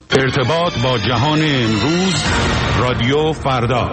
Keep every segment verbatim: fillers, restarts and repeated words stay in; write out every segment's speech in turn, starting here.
ارتباط با جهان امروز، رادیو فردا.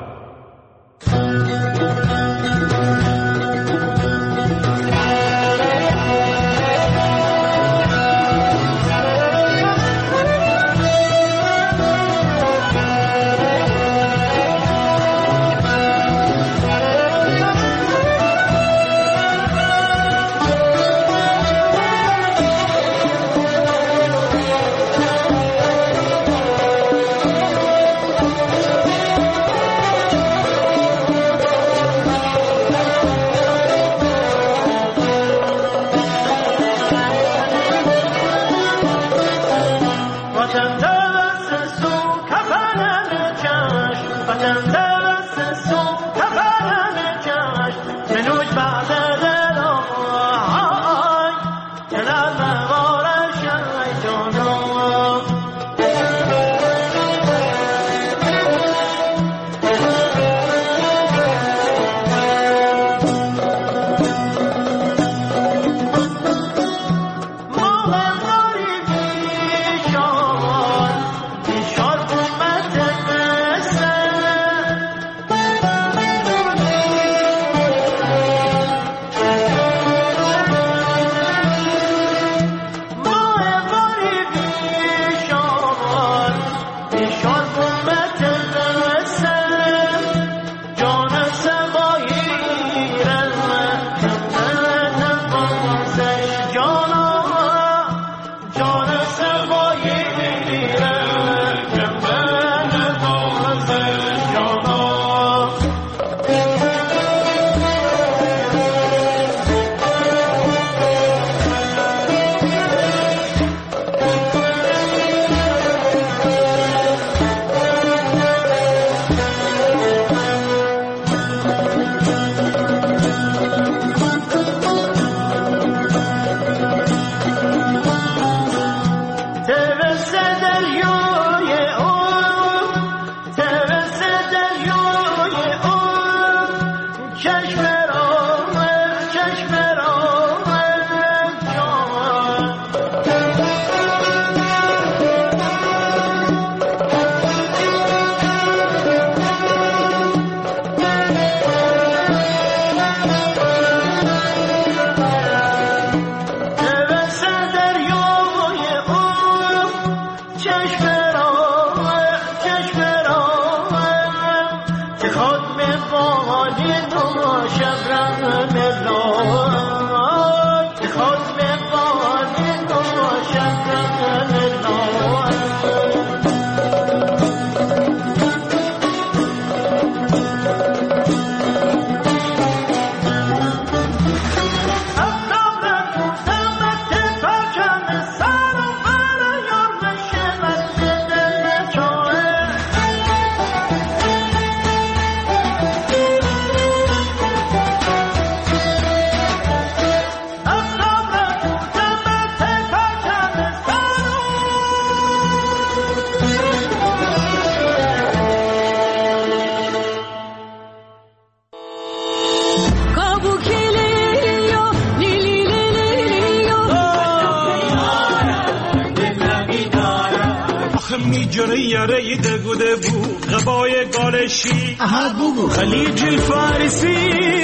خليج الفارسي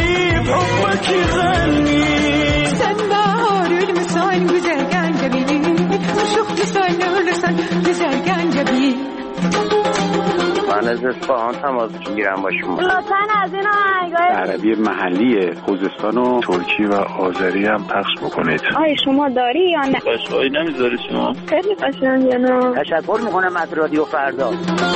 بحبك يغني سنبار المسان güzelgen جميل وشوف لسان لسان güzelgen جميل. من از اصفهان تماس میگیرم با شما. لطفاً از این آهنگای عربی محلی خوزستان و ترکی و آذری هم پخش بکنید. آیا شما داری یا نه؟ قشنگی نمیذاری شما؟ خیلی قشنگه نه. تشکر میکنم از رادیو فردا.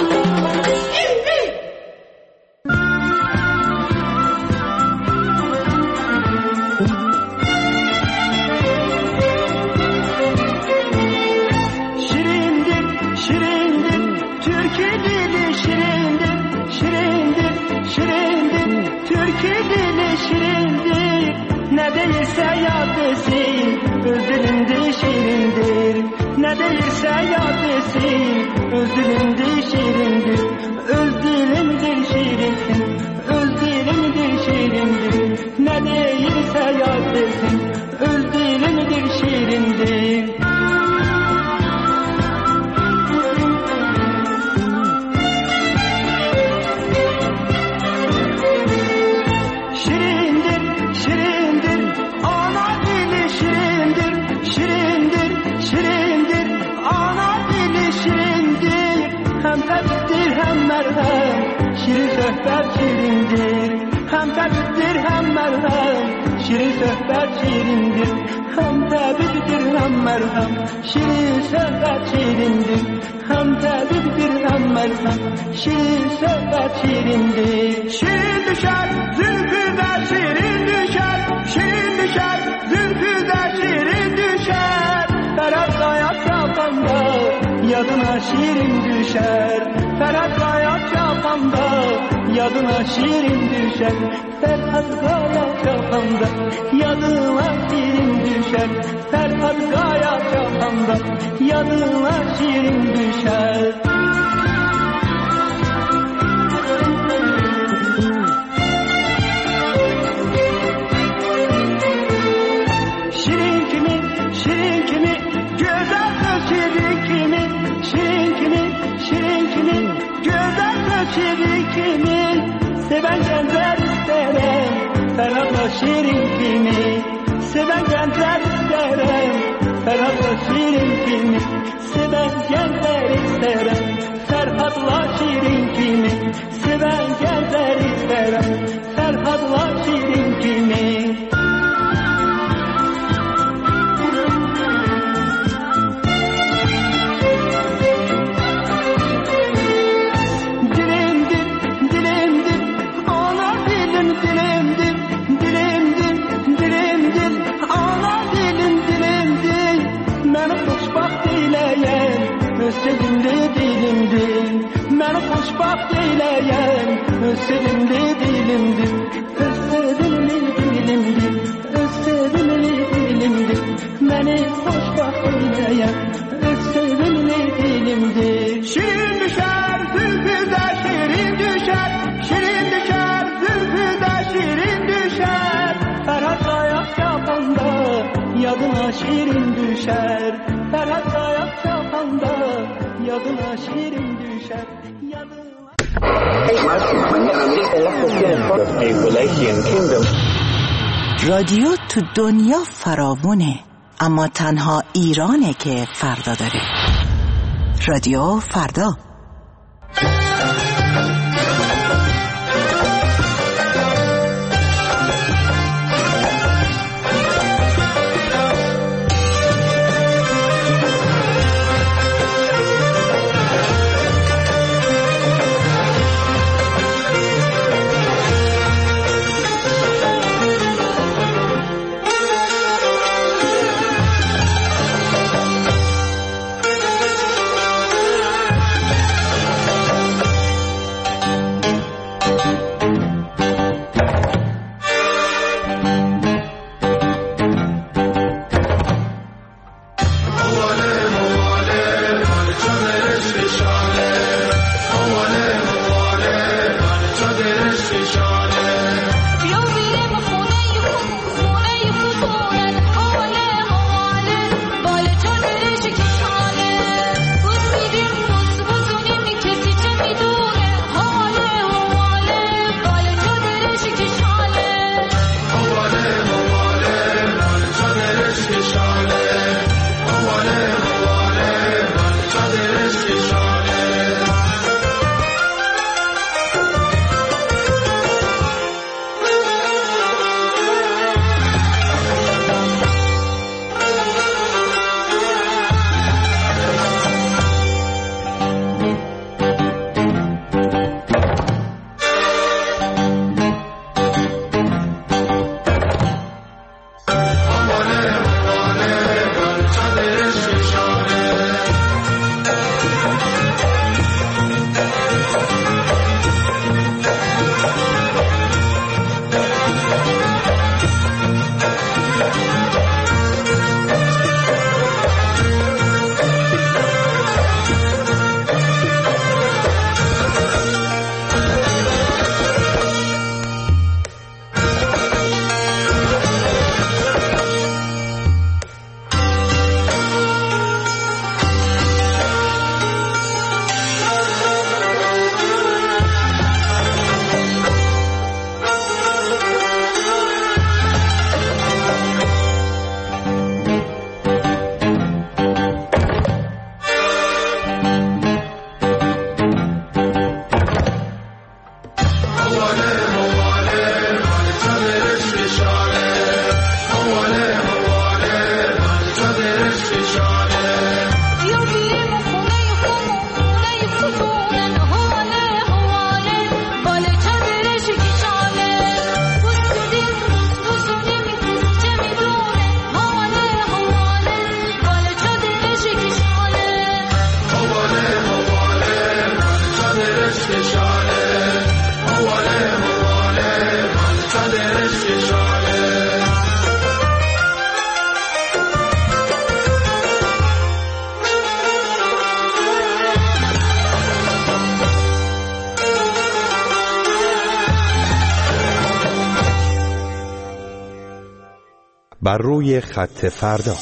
Ne değilse yad desin, öz dilimde şirindir. Ne değilse yad desin, öz dilimde şirindir. Öz dilimdir şirindir, öz dilimdir şirindir. Ne değilse yad desin, öz dilimdir şirindir. kalptir hem merhem, şirin söhbet şirindir. Hem kalptir hem merhem, şirin söhbet şirindir. Hem tabiptir hem merhem, şirin söhbet şirindir. Hem tabiptir hem merhem, şirin söhbet şirindir. Şirin düşer, zülfü de şirin düşer. Şirin düşer, zülfü de şirin düşer. Ferhat hayat yapanda, yadına şirin düşer. Ferhat hayat yapanda, yadına şirin düşer. Ferhat hayat yapanda, yadına şirin düşer. Ferhat hayat yapanda, yadına şirin düşer. Şirin kimi, şirin kimi, güzel söz şirin kimi. Şirin kimi, şirin kimi, güzel söz şirin kimi. Seven gençler isterim, Ferhat'la şirin kimi. Seven gençler isterim, Ferhat'la şirin kimi. Seven gençler isterim, Ferhat'la şirin kimi. Seven gençler isterim, Ferhat'la şirin kimi. Sevimli dilimdir, ben hoşbaht eyleyen, sevimli dilimdir, sevimli dilimdir, sevimli dilimdir, beni hoşbaht eyleyen, sevimli dilimdir. Şirin düşer, zülfü de şirin düşer, şirin düşer, zülfü de şirin düşer. Ferhat hayat yapanda, yadına şirin düşer. Ferhat hayat yapanda, yadına şirin düşer. Yadına... رادیو تو دنیا فراوونه، اما تنها ایرانه که فردا داره. رادیو فردا. بر روی خط فردا.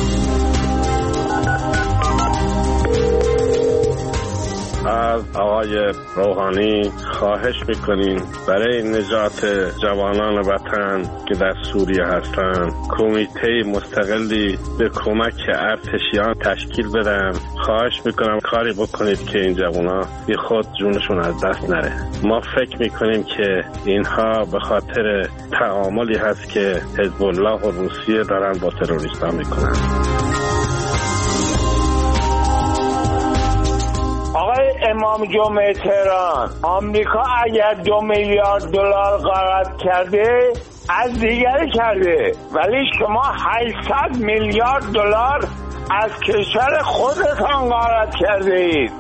از آقای روحانی خواهش میکنیم برای نجات جوانان وطن که در سوریه هستند کمیته مستقلی به کمک ارتشیان تشکیل بدن. خواهش میکنم کاری بکنید که این جوانان بی خود جونشون از دست نره. ما فکر میکنیم که اینها به خاطر تعاملی هست که حزب الله و روسیه دارن با تروریستان میکنن. آقای امام جمعه تهران، آمریکا اگر دو میلیارد دلار غارت کرده از دیگری کرده، ولی شما هشتصد میلیارد دلار از کشور خودتان غارت کرده اید.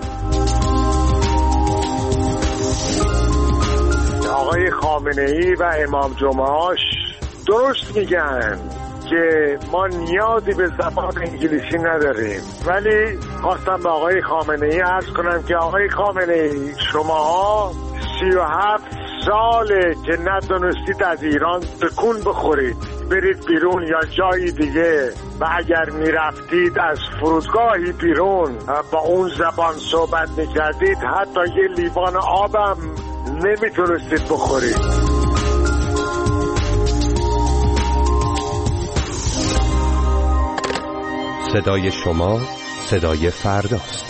آقای خامنه‌ای و امام جمعه‌اش درست میگن که ما نیازی به زبان انگلیسی نداریم، ولی خواستم به آقای خامنه‌ای عرض کنم که آقای خامنه‌ای شماها سی و هفت ساله که ندونستید از ایران تکون بخورید برید بیرون یا جایی دیگه، و اگر میرفتید از فرودگاهی بیرون با اون زبان صحبت میکردید حتی یه لیوان آبم نمیتونستید بخورید. صدای شما صدای فرداست.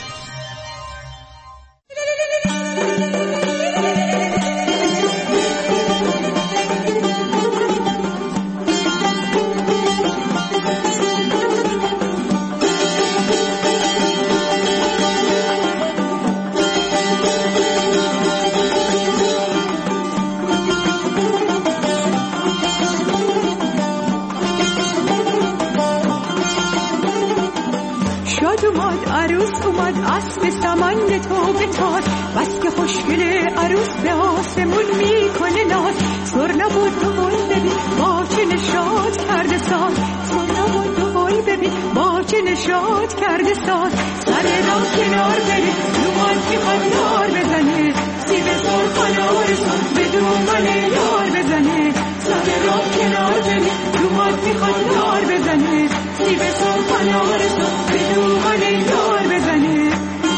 اسب سمن تو بتاز بس که خوشگل عروس به آسمون میکنه ناز. سر نبود تو بای ببین با چه نشاط کرده ساز. سر نبود تو بای ببین با چه نشاط کرده ساز. سر را کنار بری دومان میخواد یار بزنه. سیب سر کنار سر به دومان یار بزنه. سر را کنار بری دومان میخواد یار بزنه. سیب سر کنار سر به دومان یار بزنه.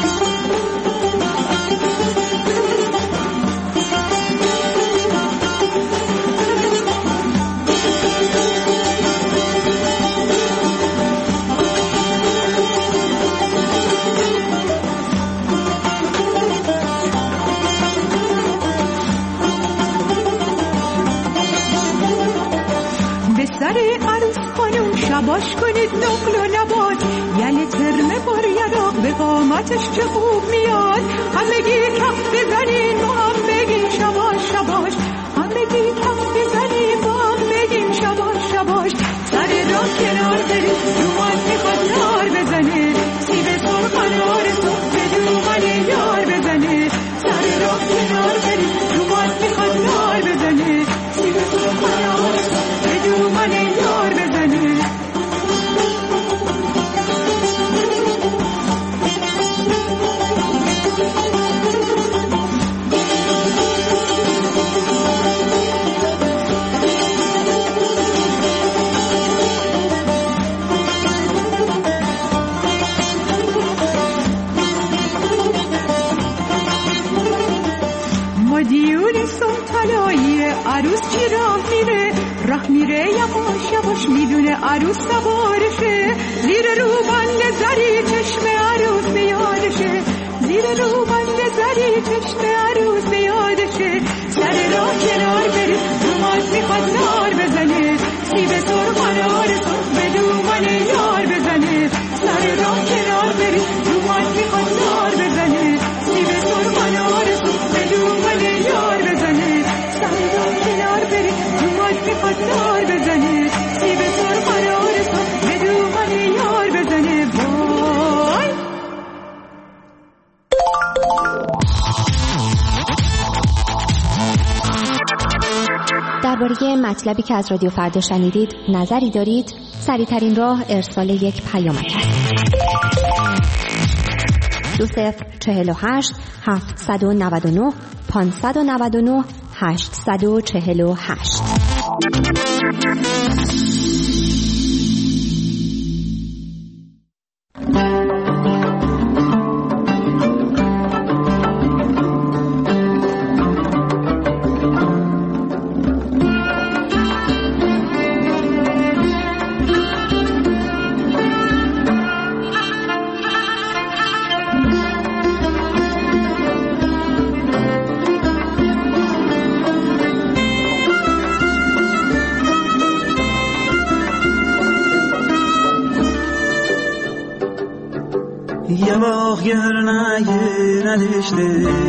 شباش کنید نقل و نبات یعنی ترمه بار یراق به قامتش چه خوب میاد. همگی کف بزنین با هم بگین شباش شباش. همگی کف بزنین با هم بگین شباش شباش. سر را کنار برید دومان میخواد یار بزنه. سیب سر کنار صبح به دومان یار بزنه. سر را کنار برید دومان میخواد یار بزنه. سیب سر کنار صبح به دومان یار بزنه. عروس چی راه میره راه میره یواش یواش میدونه عروس سوارشه. زیر روبند زری چشم عروس بیادشه. زیر روبند زری چشم عروس بیادشه. سر راه کنار بری دومان میخواد نار بزنه. سیب سر کنار سر به دومان یار بزنه. سر راه کنار بری دومان میخواد نار بزنه. سیب سر کنار سر به دومان یار بزنه. سر راه کنار بری دومان میخواد نار بزنه. سیب سر کنار سر به دومان یار بزنه. وای درباره مطلبی که از رادیو فردا شنیدید نظری دارید؟ سریع‌ترین راه ارسال یک پیامک است. دو صفر چهل و هشت هفتصد و نود و نه پانصد و نود و نه هشتصد و چهل و هشت. bağır nəyinə düşdü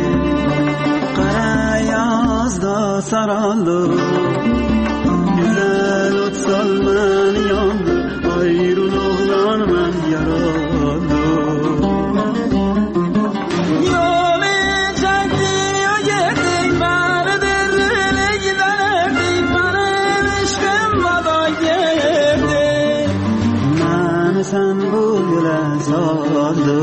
Qara yazda saraldı Güzel ot salman yandı Ayrılıqdan mən yaraldı Yolu çəkdi o getdik Bəni dizili giderdik Benim işkim vada girdi Məni sən bu gülə saldı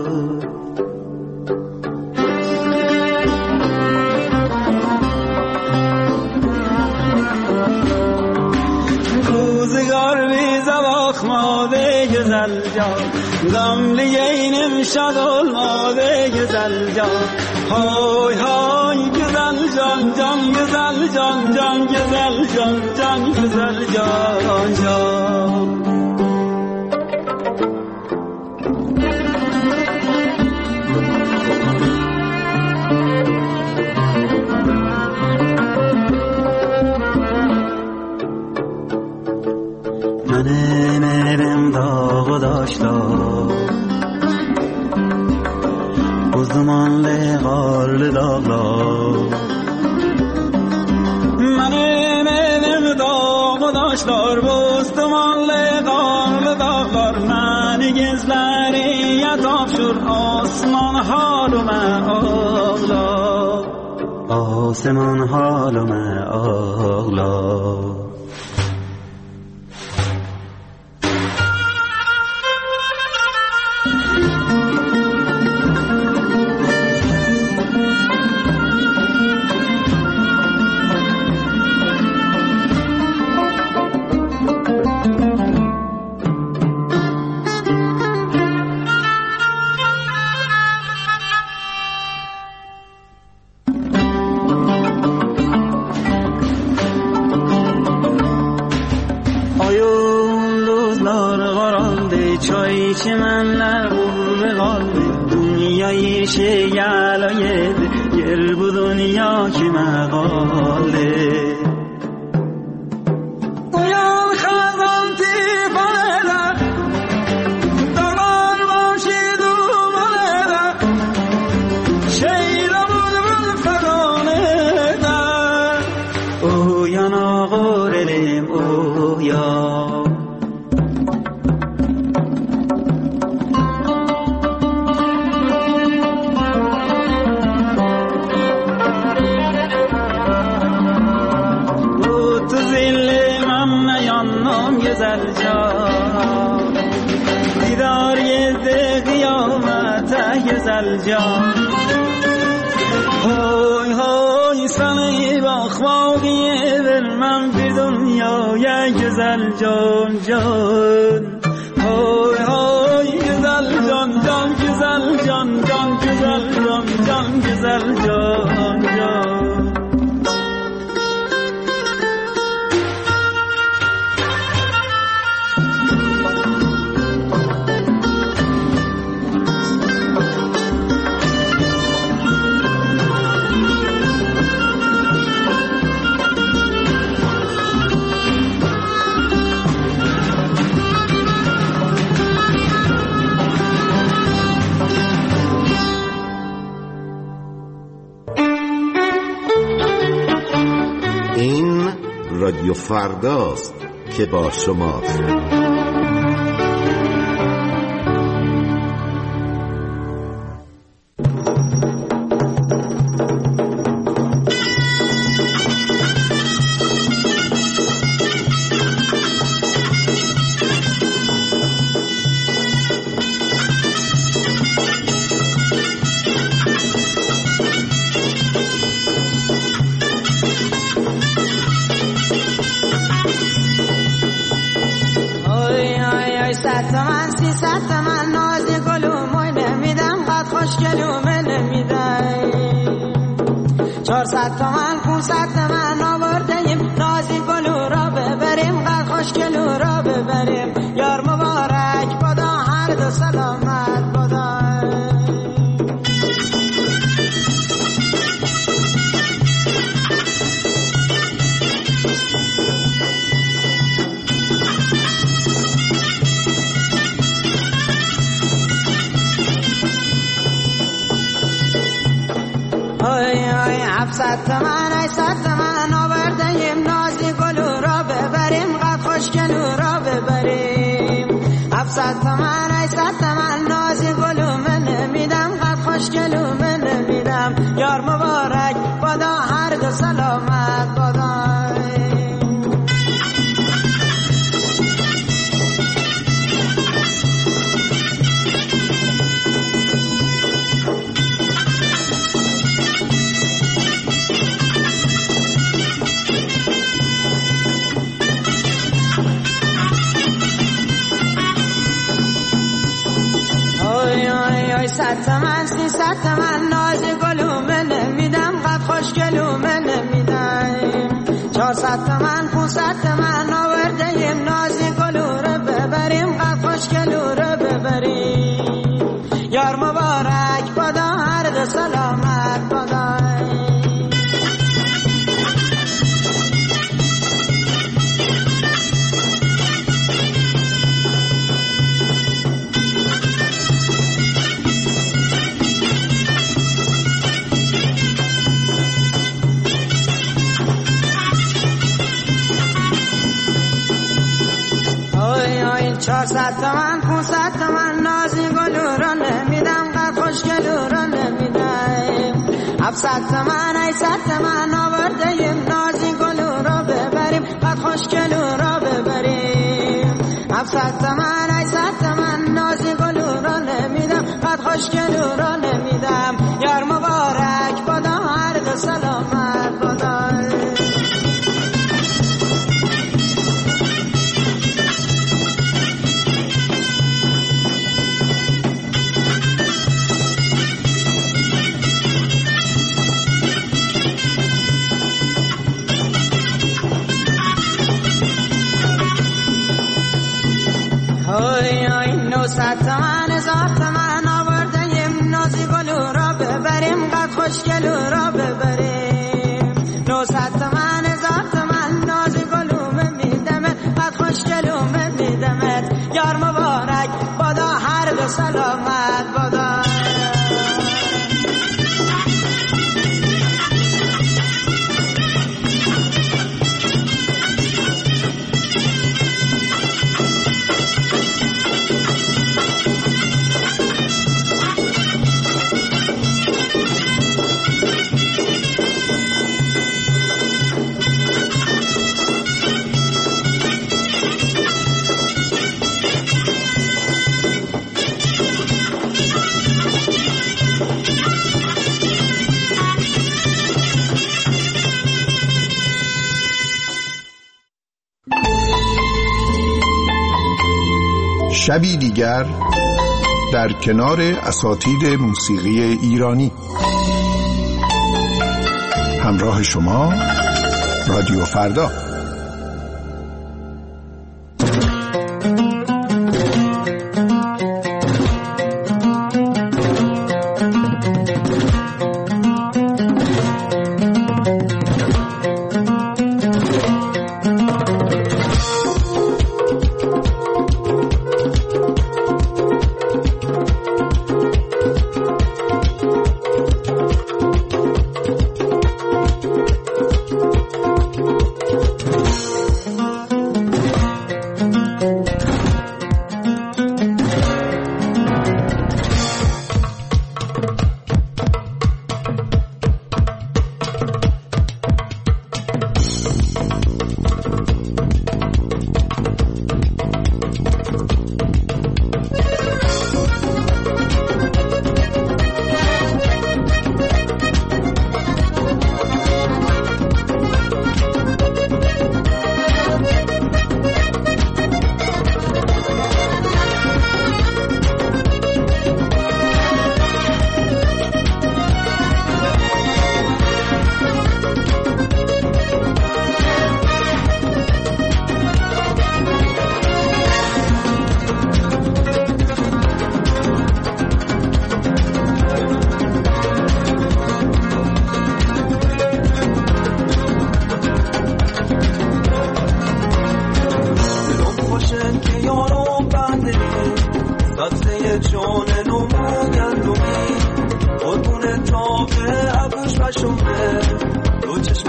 Güzel can, gamlı yeğenim şad olmadı güzel can. Hay hay güzel can, can güzel can, can güzel can, can güzel can, can. Benim evim dağı daşlar Buz dumanlı karlı dağlar Benim evim dağı daşlar Buz dumanlı karlı dağlar Beni gizleriye tapşır Osman halıme ağlar Osman halıme ağlar çimenler vurdu kaldı Dünyayı şey yalaydı Gel bu dünya kime kaldı Uyan kazan tifan eder Dağlar başı duman eder Şeyle bulbul fedan eder Uyan ağır elim uyan güzel can Didar yedi kıyamete güzel can Hoy hoy sana bakmak iyi vermem bir dünyaya güzel can can Hoy hoy güzel can can güzel can can güzel can can güzel can can رادیو فرداست که با شماست. چهارصد تومن پونصد تومن آوردیم نازی گلو را ببریم قد خوشگلو را ببریم یار مبارک بدا هر دو سلامت بدا های های هفتصد تومن هشتصد تومن آوردیم نازی گلو را ببریم قد خوشگلو را ببریم هفتصد تومن هشتصد تومن نازی گلو من نمیدم قد خوشگلو من نمیدم یار مبارک بادا هر دو سلامت بادا صد تومن سیصد تومن ناز گلو من نمیدم قد خوشگلو من نمیدم چهارصد تومن پونصد تومن آوردیم نازی گلو رو ببریم قد خوشگلو رو ببریم یار مبارک بادا هر دو سلامت بادا چهارصد تومن پونصد تومن نازی گلو رو نمیدم قد خوشگلو رو نمیدم هفتصد تومن هشتصد تومن آوردیم نازی گلو رو ببریم قد خوشگلو رو ببریم هفتصد تومن هشتصد تومن نازی گلو رو نمیدم قد خوشگلو رو نمیدم یار مبارک بادا هر دو سلامت بادا نوصد تومن هزار تومن آوردیم نازی گلو را ببریم قد خوشگلو را ببریم نوصد تومن هزار تومن نازی گلو میدمت قد خوشگلو میدمت یار مبارک بادا هر دو سلامت بادا شبی دیگر در کنار اساتید موسیقی ایرانی همراه شما رادیو فردا.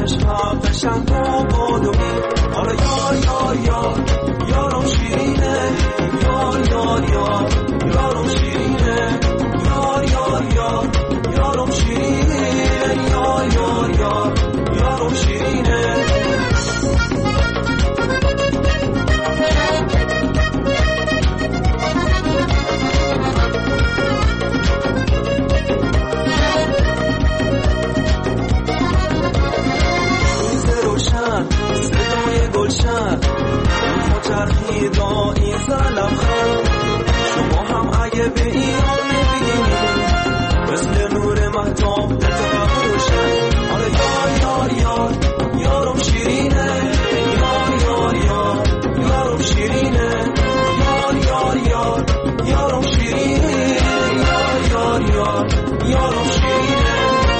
آتش حقشن و بادومی حالا یار یار یار یارم شیرینه یار یار یار یارم شیرینه یار یار یار یارم شیرینه یار یار یار یارم شیرینه صدای گلشن چرخیدا این زلخان شما هم اگه به ایران ببینید مثل نور مهتاب تتقب روشن آره یار یار یار یارم شیرینه یار یار یار یارم شیرینه یار یار یار یارم شیرینه یار یار یار یارم شیرینه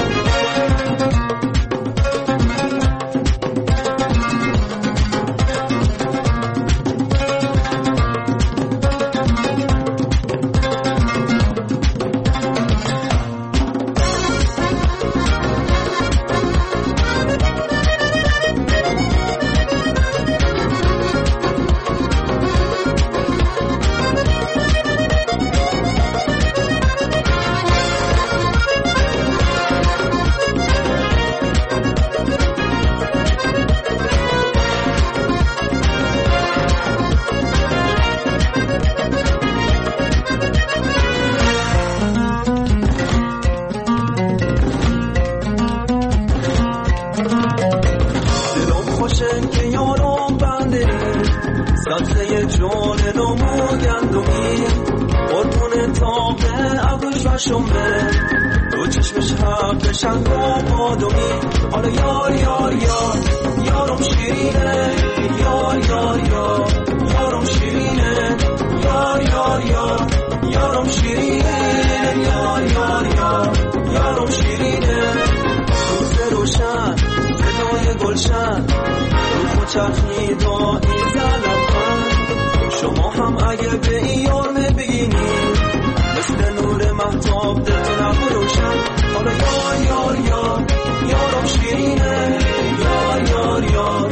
شمه تو چشمش حق شنگ و بادومی حالا یار یار یار یارم شیرینه یار یار یار یارم شیرینه یار یار یار یارم شیرینه یار یار یار یارم شیرینه روز روشن صدای گلشن رو خود چرخیدا این زلخان شما هم اگه به این یار بگینید مثل نور مهتاب دلتون هم روشن حالا یار یار یار یارم شیرینه یار یار یار